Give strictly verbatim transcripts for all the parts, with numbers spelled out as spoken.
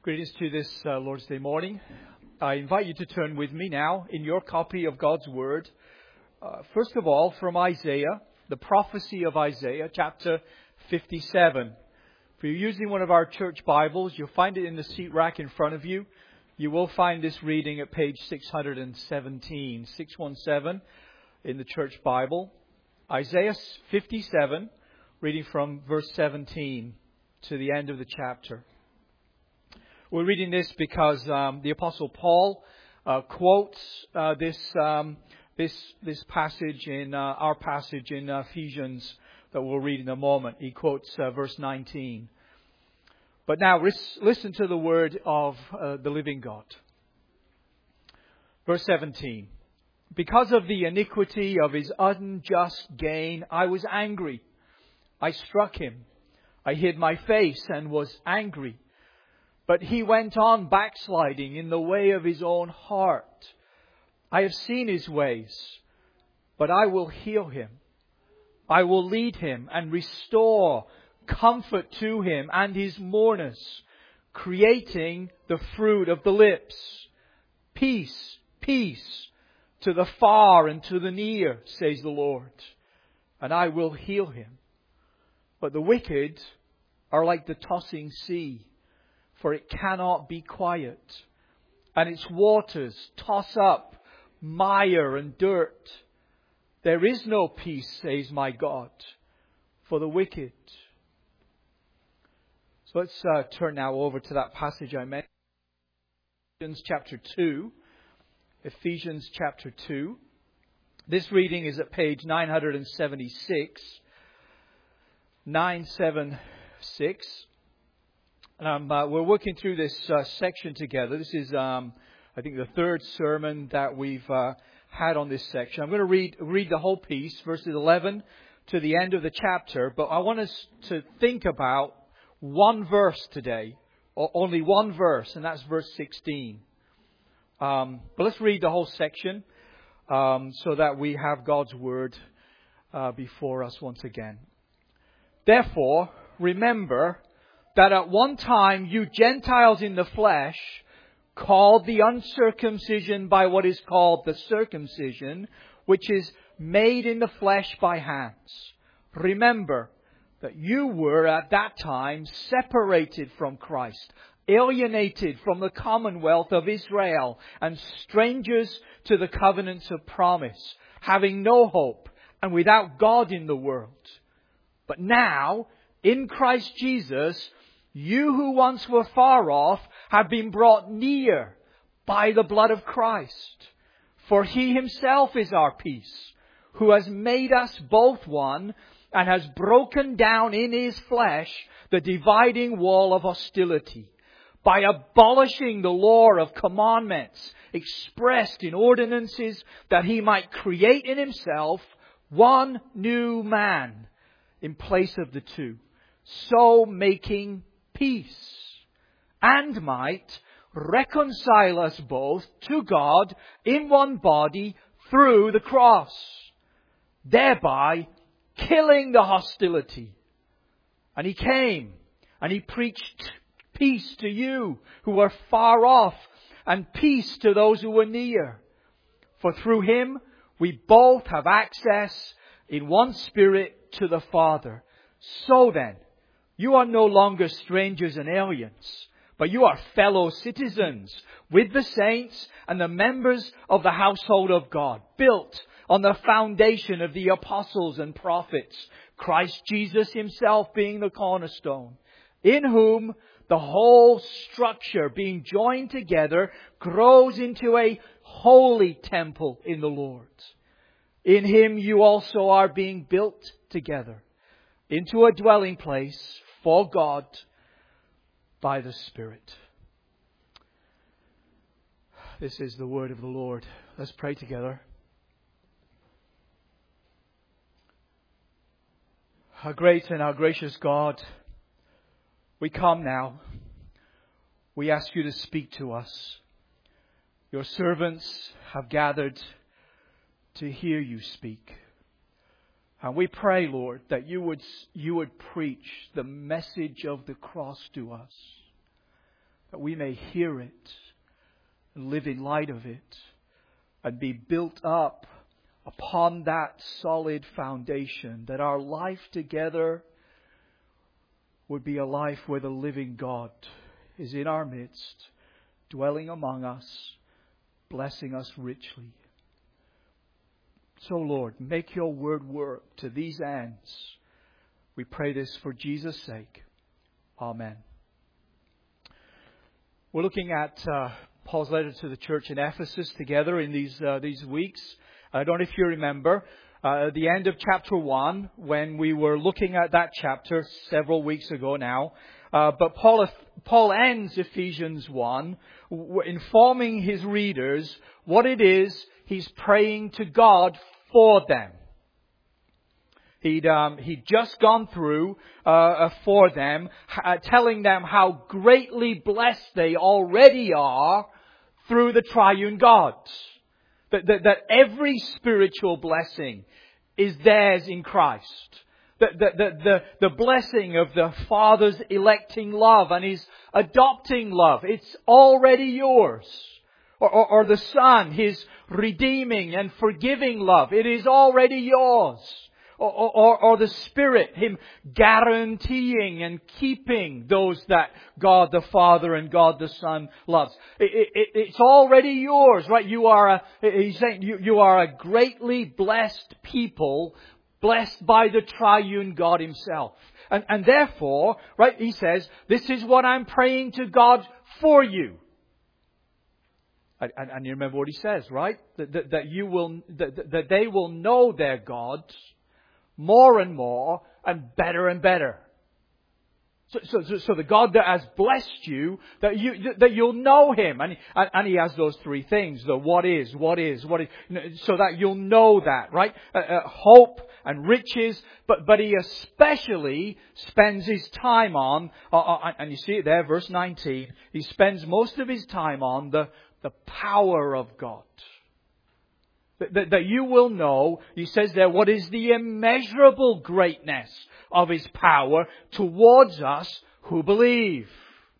Greetings to this uh, Lord's Day morning. I invite you to turn with me now in your copy of God's Word. Uh, first of all, from Isaiah, the prophecy of Isaiah, chapter fifty-seven. If you're using one of our church Bibles, you'll find it in the seat rack in front of you. You will find this reading at page six hundred seventeen, six one seven in the church Bible. Isaiah fifty-seven, reading from verse seventeen to the end of the chapter. We're reading this because um, the Apostle Paul uh, quotes uh, this um, this this passage in uh, our passage in uh, Ephesians that we'll read in a moment. He quotes uh, verse nineteen. But now listen to the word of uh, the living God. Verse seventeen. Because of the iniquity of his unjust gain, I was angry. I struck him. I hid my face and was angry. But he went on backsliding in the way of his own heart. I have seen his ways, but I will heal him. I will lead him and restore comfort to him and his mourners, creating the fruit of the lips. Peace, peace to the far and to the near, says the Lord, and I will heal him. But the wicked are like the tossing sea, for it cannot be quiet, and its waters toss up mire and dirt. There is no peace, says my God, for the wicked. So let's uh, turn now over to that passage I mentioned, Ephesians chapter two. Ephesians chapter two. This reading is at page nine seventy-six. nine seventy-six. Um, uh, we're working through this uh, section together. This is, um, I think, the third sermon that we've uh, had on this section. I'm going to read read the whole piece, verses eleven to the end of the chapter. But I want us to think about one verse today, or only one verse, and that's verse sixteen. Um, but let's read the whole section um, so that we have God's Word uh, before us once again. Therefore, remember that at one time you Gentiles in the flesh, called the uncircumcision by what is called the circumcision, which is made in the flesh by hands. Remember that you were at that time separated from Christ, alienated from the commonwealth of Israel, and strangers to the covenants of promise, having no hope and without God in the world. But now, in Christ Jesus, you who once were far off have been brought near by the blood of Christ. For He Himself is our peace, who has made us both one and has broken down in His flesh the dividing wall of hostility, by abolishing the law of commandments expressed in ordinances, that He might create in Himself one new man in place of the two, so making peace, and might reconcile us both to God in one body through the cross, thereby killing the hostility. And He came and He preached peace to you who were far off, and peace to those who were near. For through Him we both have access in one Spirit to the Father. So then, you are no longer strangers and aliens, but you are fellow citizens with the saints and the members of the household of God, built on the foundation of the apostles and prophets, Christ Jesus Himself being the cornerstone, in whom the whole structure, being joined together, grows into a holy temple in the Lord. In Him you also are being built together into a dwelling place for God by the Spirit. This is the word of the Lord. Let's pray together. Our great and our gracious God, we come now. We ask You to speak to us. Your servants have gathered to hear You speak. And we pray, Lord, that you would, you would preach the message of the cross to us. that we may hear it and live in light of it and be built up upon that solid foundation, that our life together would be a life where the living God is in our midst, dwelling among us, blessing us richly. So, Lord, make your word work to these ends. We pray this for Jesus' sake. Amen. We're looking at uh, Paul's letter to the church in Ephesus together in these uh, these weeks. I don't know if you remember uh, at the end of chapter one, when we were looking at that chapter several weeks ago now. Uh, but Paul Paul ends Ephesians one w- informing his readers what it is he's praying to God for them. He'd um, he'd just gone through uh, for them, uh, telling them how greatly blessed they already are through the triune God. That, that, that every spiritual blessing is theirs in Christ. That the, the, the, the blessing of the Father's electing love and His adopting love, it's already yours. Or, or, or the Son, His redeeming and forgiving love, it is already yours. Or, or, or the Spirit, Him guaranteeing and keeping those that God the Father and God the Son loves. It, it, it's already yours, right? You are a, He's saying you, you are a greatly blessed people, blessed by the triune God Himself. And, and therefore, right, He says, this is what I'm praying to God for you. And, and you remember what He says, right? That, that, that you will, that, that they will know their God more and more and better and better. So, so, so the God that has blessed you, that you that you'll know Him, and and, and He has those three things: the what is, what is, what is, so that you'll know that, right? Uh, uh, hope and riches, but but He especially spends His time on, uh, uh, and you see it there, verse nineteen. He spends most of His time on the the power of God. That, that you will know, He says there, what is the immeasurable greatness of His power towards us who believe.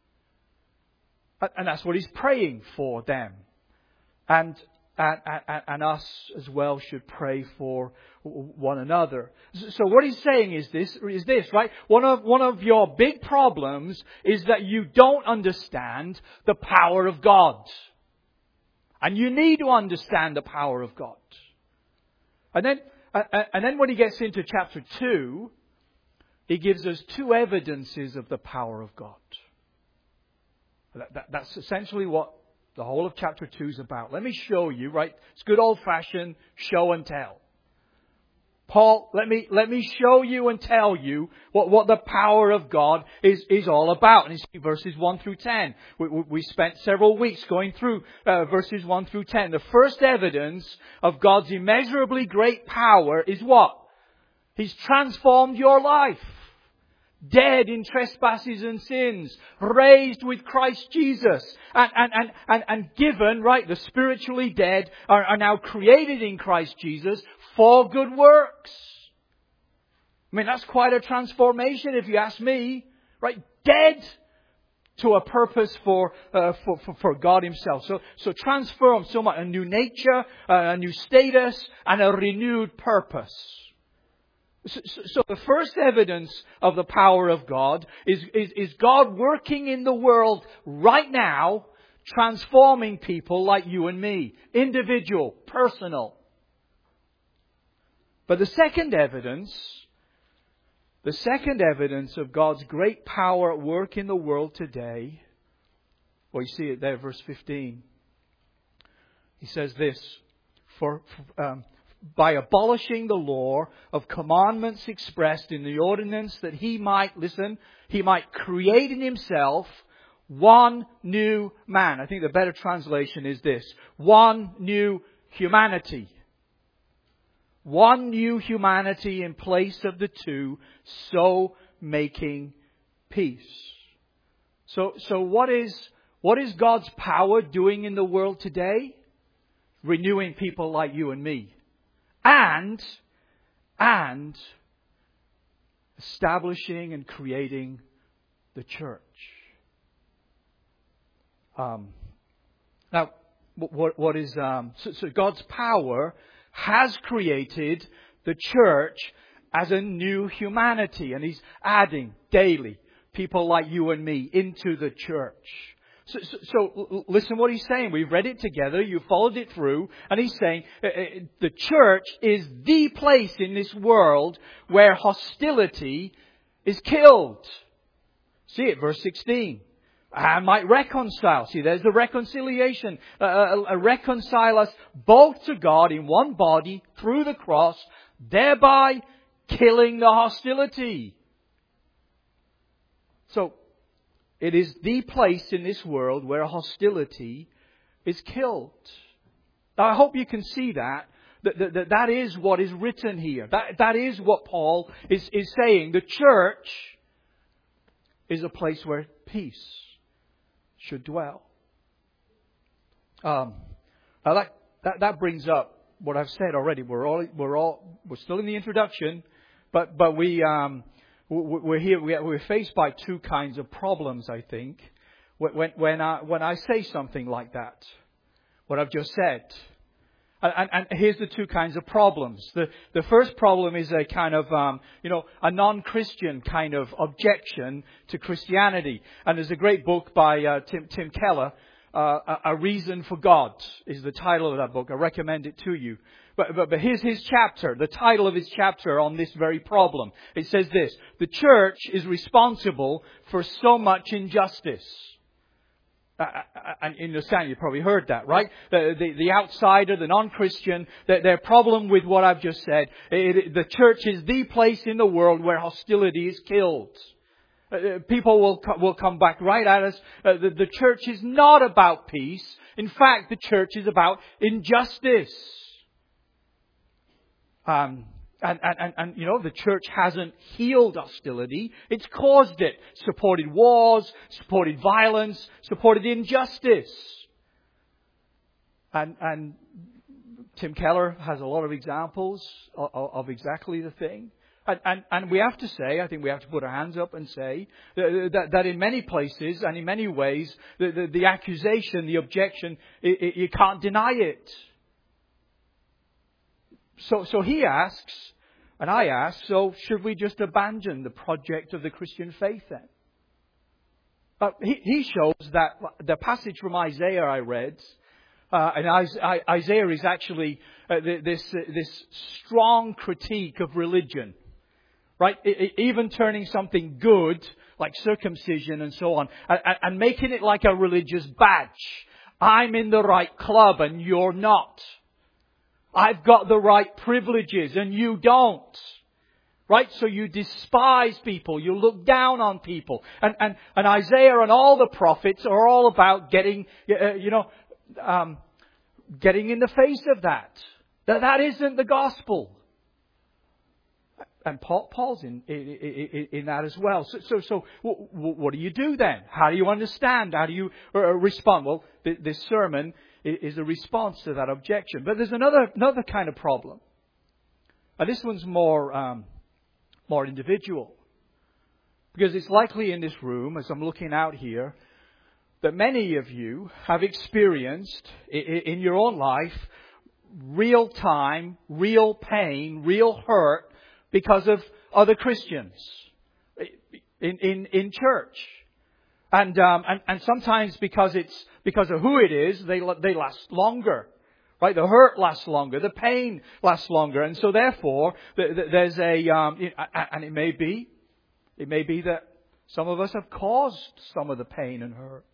And that's what He's praying for them. And, and, and, and us as well should pray for one another. So what He's saying is this, is this, right? One of, one of your big problems is that you don't understand the power of God. And you need to understand the power of God. And then, and then when he gets into chapter two, he gives us two evidences of the power of God. That, that, that's essentially what the whole of chapter two is about. Let me show you, right? It's good old-fashioned show and tell. Paul, let me let me show you and tell you what, what the power of God is, is all about. And you see verses one through ten. We, we, we spent several weeks going through uh, verses one through ten. The first evidence of God's immeasurably great power is what? He's transformed your life. Dead in trespasses and sins, raised with Christ Jesus, and, and, and, and, and given, right, the spiritually dead are, are now created in Christ Jesus for good works. I mean, that's quite a transformation if you ask me, right? Dead to a purpose for, uh, for, for, for God Himself. So, so transformed so much, a new nature, uh, a new status, and a renewed purpose. So, so the first evidence of the power of God is, is, is God working in the world right now, transforming people like you and me. Individual, personal. But the second evidence, the second evidence of God's great power at work in the world today, well, you see it there, verse fifteen. He says this, for... Um, by abolishing the law of commandments expressed in the ordinance, that He might, listen, He might create in Himself one new man. I think the better translation is this: one new humanity. One new humanity in place of the two, so making peace. So, so what is, what is God's power doing in the world today? Renewing people like you and me. And, and establishing and creating the church. Um, now, what, what is um, so, so God's power has created the church as a new humanity, and He's adding daily people like you and me into the church. So, so, so listen what He's saying. We've read it together. You followed it through. And He's saying uh, the church is the place in this world where hostility is killed. See it, verse sixteen. I might reconcile. See, there's the reconciliation. Uh, uh, reconcile us both to God in one body through the cross, thereby killing the hostility. So, it is the place in this world where hostility is killed. Now, I hope you can see that. That, that, that, that is what is written here. That, that is what Paul is, is saying. The church is a place where peace should dwell. Um, now that, that, that brings up what I've said already. We're all, we're all, we're still in the introduction, but, but we, um, we're here, we're faced by two kinds of problems, I think, when, when I, when I say something like that, what I've just said. And, and here's the two kinds of problems. The, the first problem is a kind of, um, you know, a non-Christian kind of objection to Christianity. And there's a great book by uh, Tim, Tim Keller, uh, A Reason for God is the title of that book. I recommend it to you. But, but, but here's his chapter, the title of his chapter on this very problem. It says this: the church is responsible for so much injustice. And you understand, you've probably heard that, right? The, the, the outsider, the non-Christian, the, their problem with what I've just said, it, the church is the place in the world where hostility is killed. Uh, people will will come back right at us. Uh, the, the church is not about peace. In fact, the church is about injustice. Um, And, and, and, you know, the church hasn't healed hostility. It's caused it. Supported wars, supported violence, supported injustice. And, and Tim Keller has a lot of examples of, of exactly the thing. And, and, and we have to say, I think we have to put our hands up and say, that, that in many places and in many ways, the, the, the accusation, the objection, it, it, you can't deny it. So, so he asks, and I ask, so should we just abandon the project of the Christian faith then? Uh, he, he shows that the passage from Isaiah I read, uh, and Isaiah is actually uh, this uh, this strong critique of religion, right? It, it, even turning something good like circumcision and so on, and, and making it like a religious badge. I'm in the right club and you're not. I've got the right privileges and you don't. Right? So you despise people. You look down on people. And, and, and Isaiah and all the prophets are all about getting, uh, you know, um, getting in the face of that. That, that isn't the gospel. And Paul, Paul's in, in, in that as well. So, so, so what do you do then? How do you understand? How do you respond? Well, this sermon is a response to that objection. But there's another another kind of problem. And this one's more um, more individual. Because it's likely in this room, as I'm looking out here, that many of you have experienced in your own life real time, real pain, real hurt because of other Christians in in, in church. And, um, and and sometimes because it's because of who it is, they they last longer, right? The hurt lasts longer, the pain lasts longer, and so therefore there's a um, and it may be, it may be that some of us have caused some of the pain and hurt.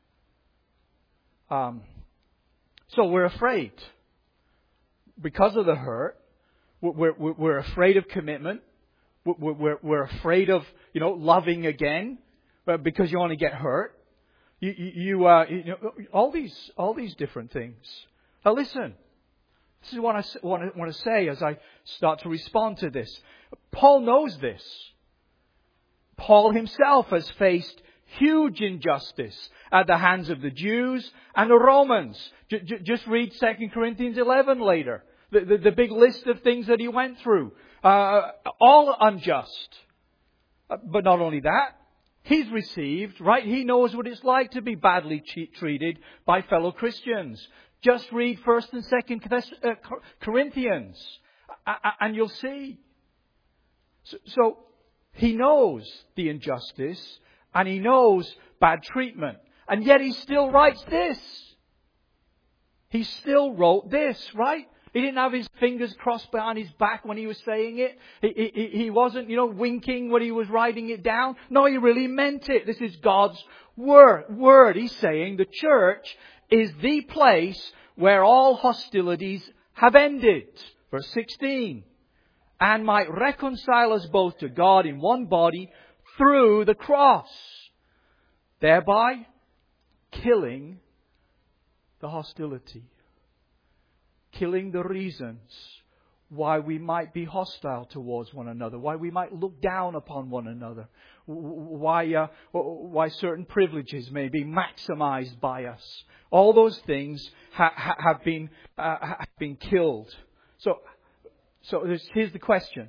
Um, so we're afraid because of the hurt. We're we're, we're afraid of commitment. We're, we're we're afraid of you know loving again. Because you want to get hurt, you, you, you, uh, you know, all these, all these different things. Now, listen. This is what I want to, want to say as I start to respond to this. Paul knows this. Paul himself has faced huge injustice at the hands of the Jews and the Romans. J- j- just read Second Corinthians eleven later. The, the, the big list of things that he went through, uh, all unjust. But not only that. He's received, right? He knows what it's like to be badly treated by fellow Christians. Just read First and Second Corinthians, and you'll see. So he knows the injustice, and he knows bad treatment, and yet he still writes this. He still wrote this, right? He didn't have his fingers crossed behind his back when he was saying it. He, he, he wasn't, you know, winking when he was writing it down. No, he really meant it. This is God's word. Word. He's saying the church is the place where all hostilities have ended. Verse sixteen. And might reconcile us both to God in one body through the cross, thereby killing the hostility. Killing the reasons why we might be hostile towards one another, why we might look down upon one another, why uh, why certain privileges may be maximized by us. All those things ha- ha- have been uh, have been killed. So, so here's the question: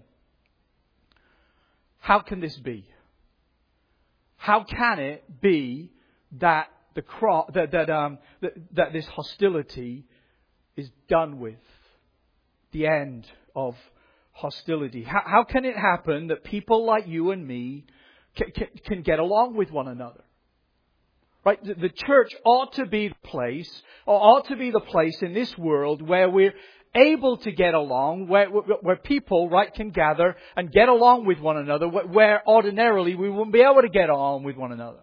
how can this be? How can it be that the cro- that that um that, that this hostility is done with, the end of hostility? How, how can it happen that people like you and me can, can, can get along with one another? Right? The, the church ought to be the place, or ought to be the place in this world where we're able to get along, where, where people, right, can gather and get along with one another, where ordinarily we wouldn't be able to get along with one another.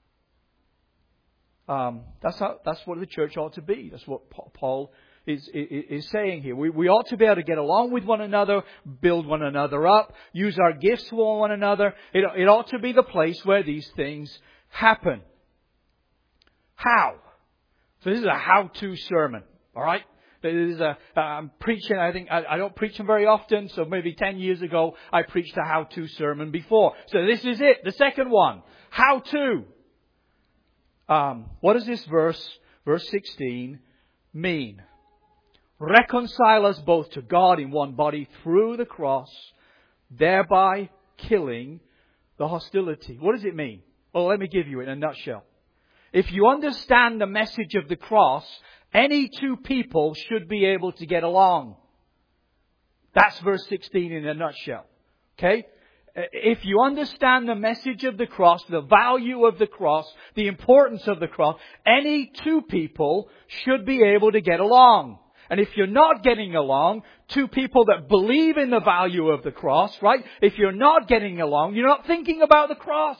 Um, that's how, that's what the church ought to be. That's what Paul Is, is, is saying here. We, we ought to be able to get along with one another, build one another up, use our gifts for one another. It, it ought to be the place where these things happen. How? So this is a how-to sermon. All right? This is a, I'm preaching, I think, I, I don't preach them very often, so maybe ten years ago I preached a how-to sermon before. So this is it, the second one. How-to. Um, what does this verse, verse sixteen, mean? Reconcile us both to God in one body through the cross, thereby killing the hostility. What does it mean? Well, let me give you it in a nutshell. If you understand the message of the cross, any two people should be able to get along. That's verse sixteen in a nutshell. Okay? If you understand the message of the cross, the value of the cross, the importance of the cross, any two people should be able to get along. And if you're not getting along, two people that believe in the value of the cross, right? If you're not getting along, you're not thinking about the cross.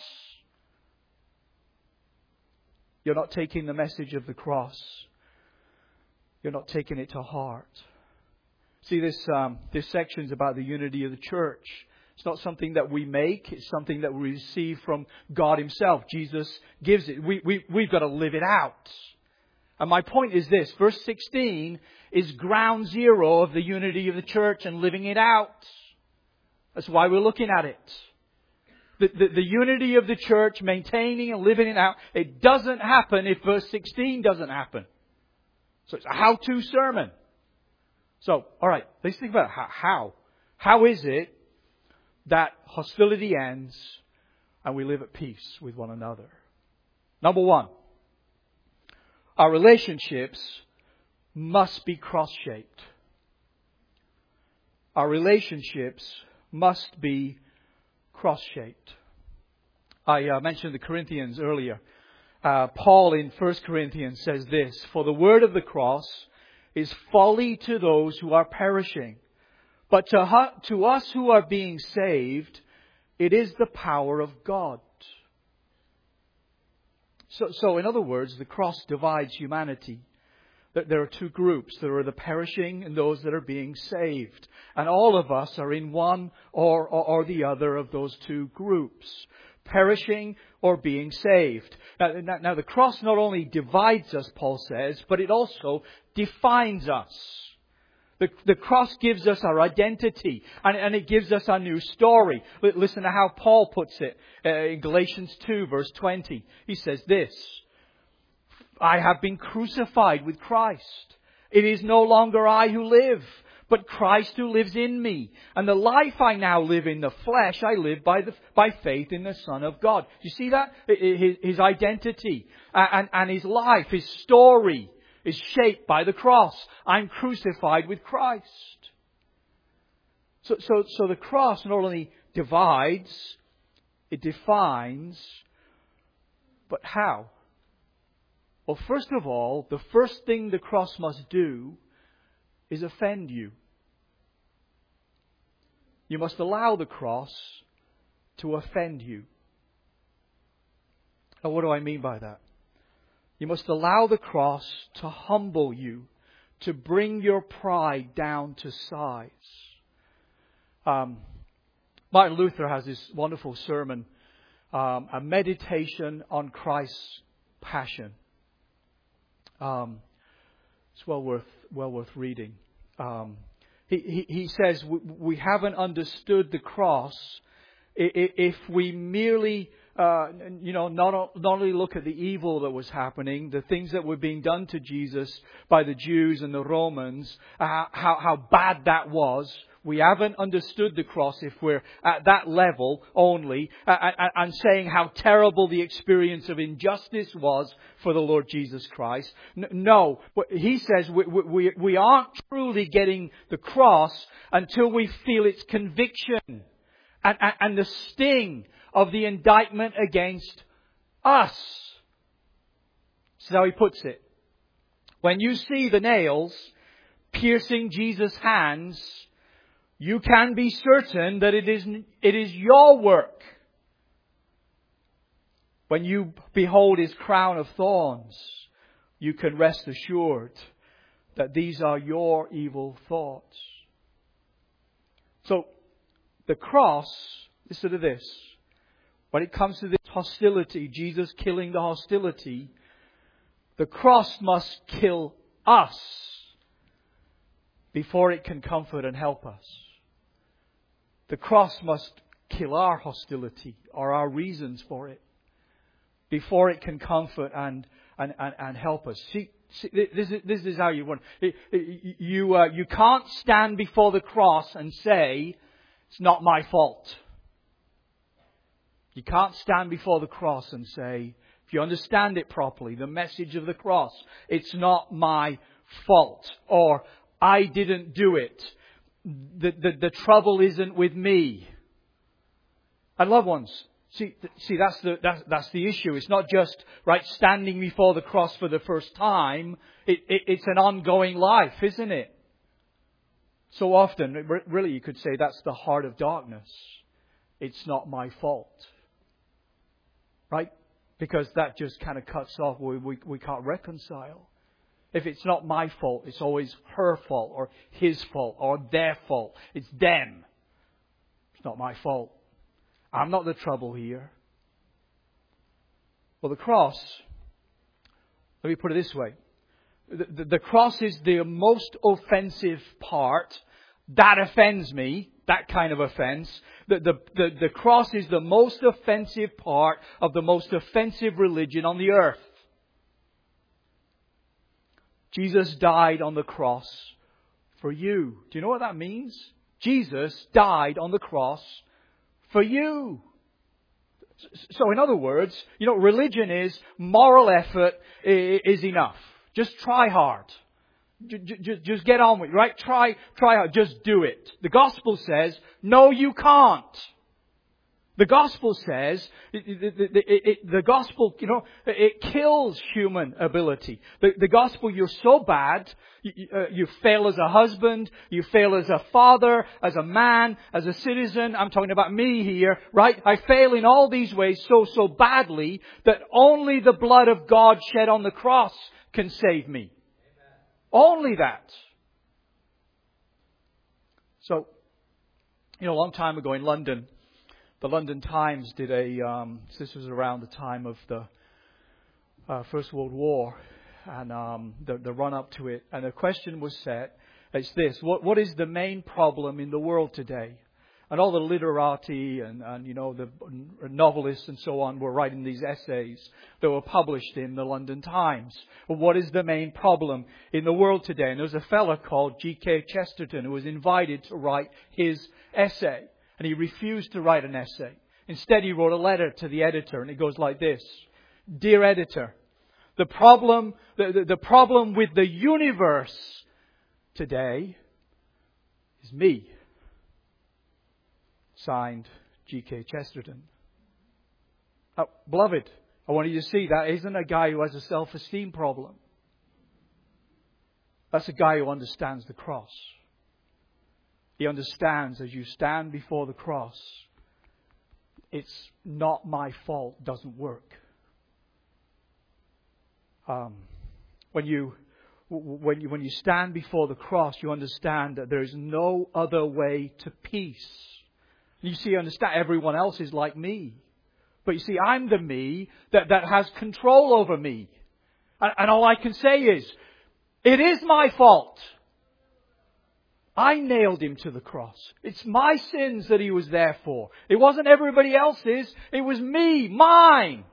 You're not taking the message of the cross. You're not taking it to heart. See, this um, this section's about the unity of the church. It's not something that we make. It's something that we receive from God Himself. Jesus gives it. We, we, we've got to live it out. And my point is this. Verse sixteen is ground zero of the unity of the church and living it out. That's why we're looking at it. The, the, the unity of the church, maintaining and living it out, it doesn't happen if verse sixteen doesn't happen. So it's a how-to sermon. So, all right, let's think about it. How, how. How is it that hostility ends and we live at peace with one another? Number one, our relationships must be cross-shaped. Our relationships must be cross-shaped. I uh, mentioned the Corinthians earlier. Uh, Paul in First Corinthians says this: "For the word of the cross is folly to those who are perishing, but to, hu- to us who are being saved, it is the power of God." So, so in other words, the cross divides humanity. There are two groups. There are the perishing and those that are being saved. And all of us are in one or, or, or the other of those two groups. Perishing or being saved. Now, now, now the cross not only divides us, Paul says, but it also defines us. The, the cross gives us our identity, and, and it gives us our new story. Listen to how Paul puts it uh, in Galatians two, verse twenty. He says this: "I have been crucified with Christ. It is no longer I who live, but Christ who lives in me. And the life I now live in the flesh, I live by the, by faith in the Son of God. You see that? His, his identity and, and his life, his story is shaped by the cross. I'm crucified with Christ. So, so, so the cross not only divides, it defines, but how? Well, first of all, the first thing the cross must do is offend you. You must allow the cross to offend you. Now, what do I mean by that? You must allow the cross to humble you, to bring your pride down to size. Um, Martin Luther has this wonderful sermon, um, a meditation on Christ's passion. Um, it's well worth well worth reading. Um, he, he he says we, we haven't understood the cross if we merely uh, you know not not only look at the evil that was happening, the things that were being done to Jesus by the Jews and the Romans, uh, how how bad that was. We haven't understood the cross if we're at that level only, uh, and saying how terrible the experience of injustice was for the Lord Jesus Christ. No, he says we, we, we aren't truly getting the cross until we feel its conviction and, and, and the sting of the indictment against us. This is how he puts it. When you see the nails piercing Jesus' hands, you can be certain that it is, it is your work. When you behold His crown of thorns, you can rest assured that these are your evil thoughts. So, the cross, listen to this. When it comes to this hostility, Jesus killing the hostility, the cross must kill us before it can comfort and help us. The cross must kill our hostility or our reasons for it before it can comfort and and, and, and help us. See, see, this is this is how you want. You uh, you can't stand before the cross and say it's not my fault. You can't stand before the cross and say, if you understand it properly, the message of the cross, it's not my fault, or I didn't do it. The, the, the trouble isn't with me. And loved ones, see, see that's the that's, that's the issue. It's not just right standing before the cross for the first time. It, it, it's an ongoing life, isn't it? So often, really, you could say that's the heart of darkness. It's not my fault, right? Because that just kind of cuts off. We we, we can't reconcile. If it's not my fault, it's always her fault or his fault or their fault. It's them. It's not my fault. I'm not the trouble here. Well, the cross, let me put it this way. The, the, the cross is the most offensive part. That offends me. That kind of offense. The, the, the, the cross is the most offensive part of the most offensive religion on the earth. Jesus died on the cross for you. Do you know what that means? Jesus died on the cross for you. So in other words, you know, religion is moral effort is enough. Just try hard. Just get on with it, right? Try, try hard. Just do it. The gospel says, no, you can't. The gospel says, it, it, it, it, the gospel, you know, it kills human ability. The, the gospel, you're so bad, you, uh, you fail as a husband, you fail as a father, as a man, as a citizen. I'm talking about me here, right? I fail in all these ways so, so badly that only the blood of God shed on the cross can save me. Amen. Only that. So, you know, a long time ago in London, the London Times did a, um, this was around the time of the uh, First World War and um, the, the run-up to it. And the question was set, it's this, what, what is the main problem in the world today? And all the literati and, and, you know, the novelists and so on were writing these essays that were published in the London Times. Well, what is the main problem in the world today? And there was a fellow called G K Chesterton who was invited to write his essay. And he refused to write an essay. Instead, he wrote a letter to the editor, and it goes like this. Dear editor, the problem, the, the, the problem with the universe today is me. Signed, G K Chesterton. Oh, beloved, I want you to see that isn't a guy who has a self-esteem problem. That's a guy who understands the cross. He understands as you stand before the cross, it's not my fault, doesn't work. Um, when you when you when you stand before the cross, you understand that there is no other way to peace. You see, understand everyone else is like me. But you see, I'm the me that, that has control over me. And, and all I can say is, it is my fault. I nailed Him to the cross. It's my sins that He was there for. It wasn't everybody else's. It was me, mine.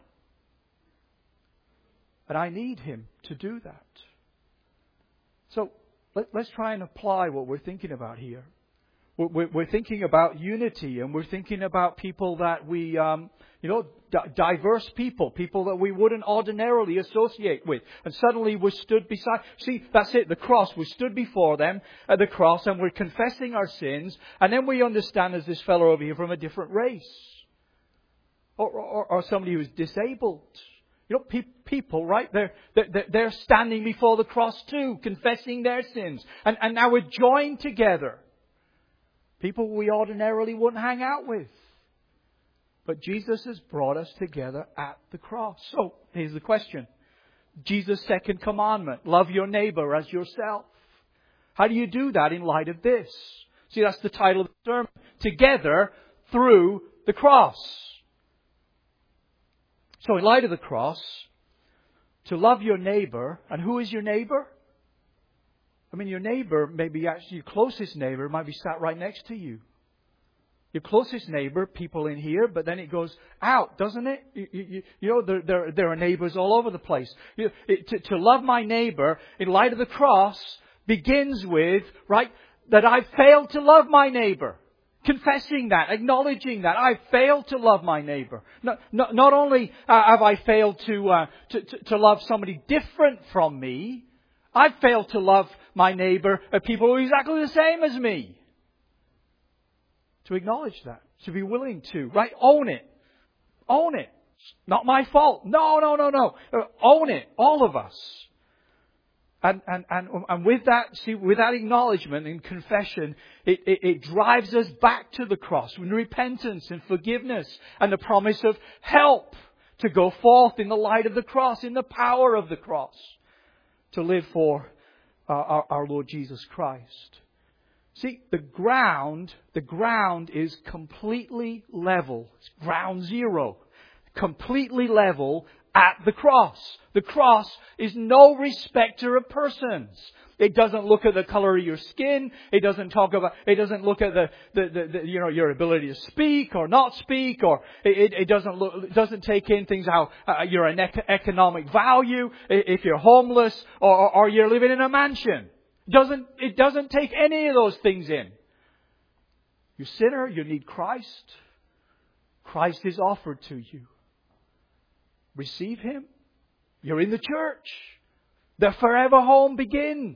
And I need Him to do that. So let, let's try and apply what we're thinking about here. We're thinking about unity, and we're thinking about people that we, um, you know, d- diverse people, people that we wouldn't ordinarily associate with. And suddenly we're stood beside, see, that's it, the cross. We stood before them at the cross, and we're confessing our sins. And then we understand as this fellow over here from a different race. Or, or, or somebody who's disabled. You know, pe- people, right? They're, they're, they're standing before the cross too, confessing their sins. And, and now we're joined together. People we ordinarily wouldn't hang out with. But Jesus has brought us together at the cross. So, here's the question. Jesus' second commandment, love your neighbor as yourself. How do you do that in light of this? See, that's the title of the sermon. Together through the cross. So, in light of the cross, to love your neighbor, and who is your neighbor? I mean, your neighbor, maybe actually your closest neighbor, might be sat right next to you. Your closest neighbor, people in here, but then it goes out, doesn't it? You, you, you know, there, there, there are neighbors all over the place. You, it, to, to love my neighbor, in light of the cross, begins with, right, that I failed to love my neighbor. Confessing that, acknowledging that I failed to love my neighbor. Not, not, not only uh, have I failed to, uh, to, to, to love somebody different from me, I've failed to love my neighbor, uh, people who are exactly the same as me. To acknowledge that. To be willing to, right? Own it. Own it. It's not my fault. No, no, no, no. Uh, own it. All of us. And, and, and, and with that, see, with that acknowledgement and confession, it, it, it drives us back to the cross with repentance and forgiveness and the promise of help to go forth in the light of the cross, in the power of the cross. To live for uh, our, our Lord Jesus Christ. See, the ground, the ground is completely level. It's ground zero. Completely level at the cross. The cross is no respecter of persons. It doesn't look at the color of your skin. It doesn't talk about, it doesn't look at the, the, the, the you know, your ability to speak or not speak, or it, it doesn't look, it doesn't take in things how uh, you're an ec- economic value, if you're homeless or, or, or you're living in a mansion. It doesn't, it doesn't take any of those things in. You're a sinner, you need Christ. Christ is offered to you. Receive Him. You're in the church. The forever home begins.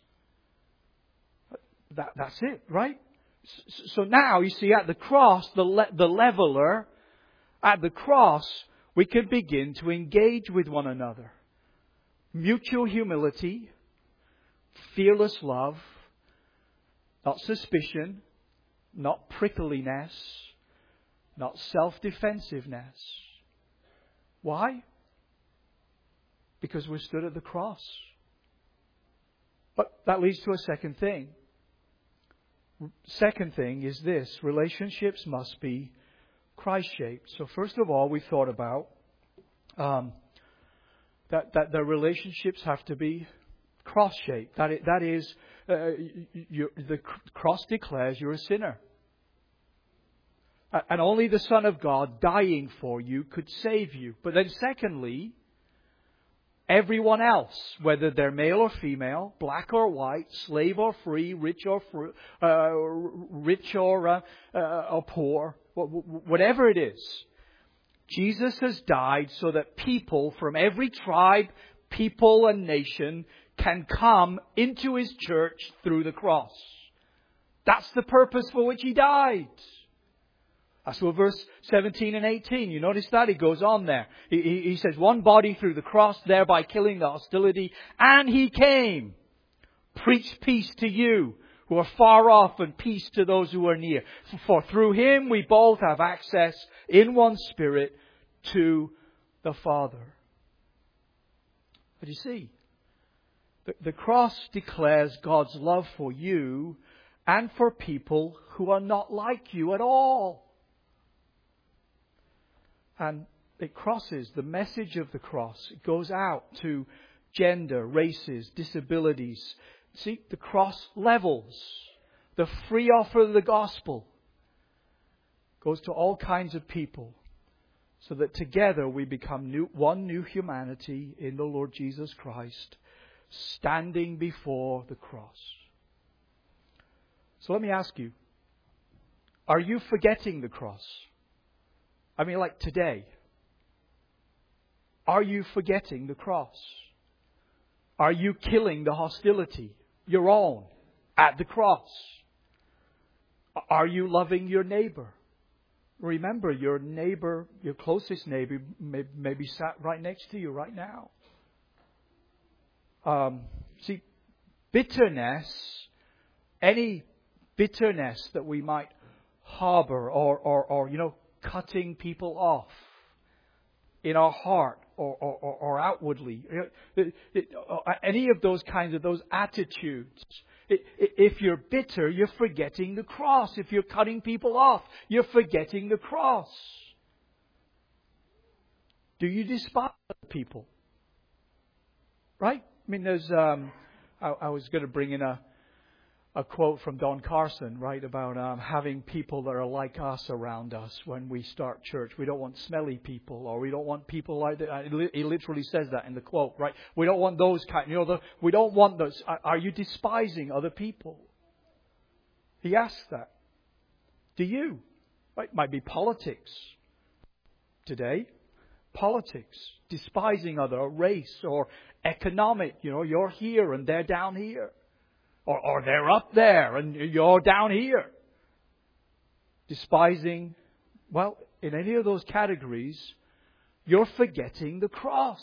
That, that's it, right? So now, you see, at the cross, the, le- the leveler, at the cross, we can begin to engage with one another. Mutual humility, fearless love, not suspicion, not prickliness, not self-defensiveness. Why? Because we're stood at the cross. But that leads to a second thing. Second thing is this. Relationships must be Christ-shaped. So first of all, we thought about um, that, that the relationships have to be cross-shaped. That, it, that is, uh, you, the cross declares you're a sinner. And only the Son of God dying for you could save you. But then secondly, everyone else, whether they're male or female, black or white, slave or free, rich or fr- uh, rich or uh, uh, or poor, whatever it is, Jesus has died so that people from every tribe, people and nation can come into His church through the cross. That's the purpose for which He died. That's what verse seventeen and eighteen, you notice that? He goes on there. He, he, he says, one body through the cross, thereby killing the hostility. And He came, preached peace to you who are far off and peace to those who are near. For through Him we both have access in one Spirit to the Father. But you see, the, the cross declares God's love for you and for people who are not like you at all. And it crosses the message of the cross. It goes out to gender, races, disabilities. See, the cross levels. The free offer of the gospel goes to all kinds of people, so that together we become new, one new humanity in the Lord Jesus Christ, standing before the cross. So let me ask you, are you forgetting the cross? I mean, like today. Are you forgetting the cross? Are you killing the hostility, your own, at the cross? Are you loving your neighbor? Remember, your neighbor, your closest neighbor, may, may be sat right next to you right now. Um, see, bitterness, any bitterness that we might harbor or, or, or you know, cutting people off in our heart or, or, or, or outwardly. It, it, any of those kinds of those attitudes. It, if you're bitter, you're forgetting the cross. If you're cutting people off, you're forgetting the cross. Do you despise people? Right? I mean, there's. Um, I, I was going to bring in a. A quote from Don Carson, right, about um, having people that are like us around us when we start church. We don't want smelly people, or we don't want people like that. He literally says that in the quote, right? We don't want those kind. You know, the, we don't want those. Are you despising other people? He asks that. Do you? Right? Might be politics today. Politics, despising other, or race, or economic. You know, you're here and they're down here. Or, or they're up there and you're down here. Despising, well, in any of those categories, you're forgetting the cross.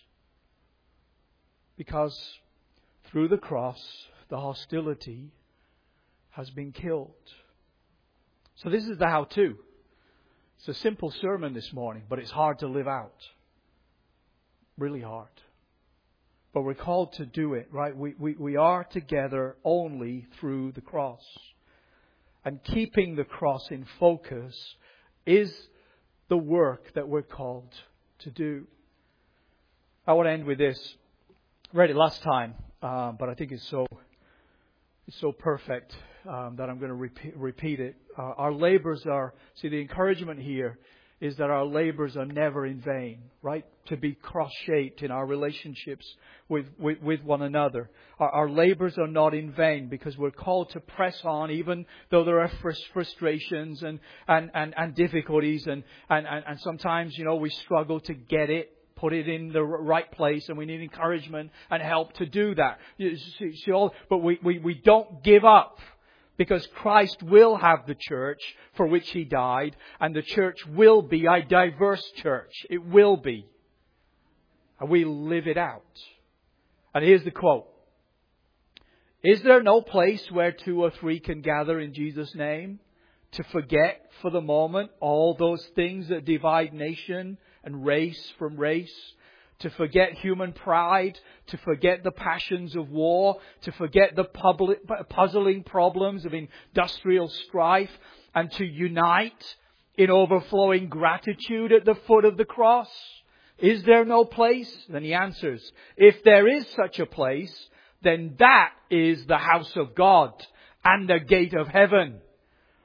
Because through the cross, the hostility has been killed. So this is the how-to. It's a simple sermon this morning, but it's hard to live out. Really hard. But we're called to do it, right? We, we, we are together only through the cross. And keeping the cross in focus is the work that we're called to do. I want to end with this. I read it last time, uh, but I think it's so it's so perfect um, that I'm going to repeat, repeat it. Uh, our labors are, see, the encouragement here is that our labors are never in vain, right? To be cross-shaped in our relationships with, with, with one another. Our, our labors are not in vain because we're called to press on even though there are frustrations and, and, and, and difficulties and, and, and, and sometimes, you know, we struggle to get it, put it in the right place, and we need encouragement and help to do that. You see, see all, but we, we, we don't give up. Because Christ will have the church for which He died. And the church will be a diverse church. It will be. And we live it out. And here's the quote. Is there no place where two or three can gather in Jesus' name? To forget for the moment all those things that divide nation and race from race? To forget human pride, to forget the passions of war, to forget the public, puzzling problems of industrial strife, and to unite in overflowing gratitude at the foot of the cross? Is there no place? Then he answers, if there is such a place, then that is the house of God and the gate of heaven.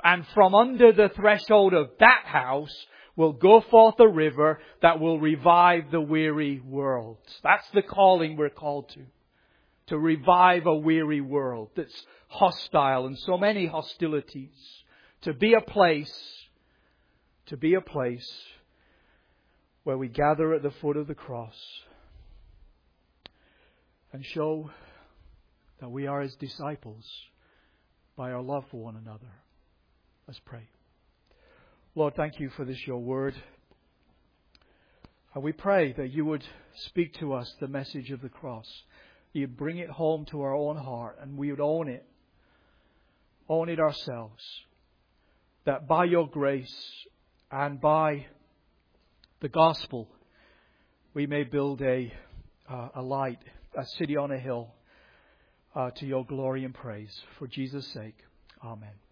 And from under the threshold of that house will go forth a river that will revive the weary world. That's the calling we're called to. To revive a weary world that's hostile and so many hostilities. To be a place, to be a place where we gather at the foot of the cross and show that we are His disciples by our love for one another. Let's pray. Lord, thank You for this, Your word. And we pray that You would speak to us the message of the cross. You'd bring it home to our own heart and we would own it. Own it ourselves. That by Your grace and by the gospel we may build a, uh, a light, a city on a hill uh, to Your glory and praise. For Jesus' sake. Amen.